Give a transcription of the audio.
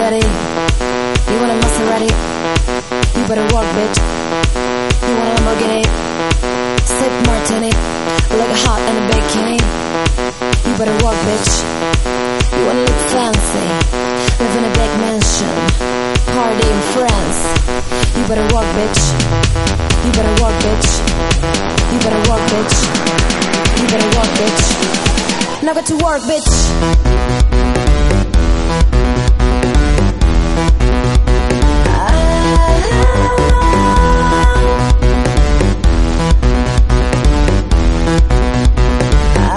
Bugatti? You want a Maserati? You better work, bitch. You want a Lamborghini? Sip martini, look hot in a bikini. You better work, bitch. You wanna look fancy, live in a big mansion, party in France. You better work, bitch. You better work, bitch. You better work, bitch. You better work, bitch. Now get to work, bitch.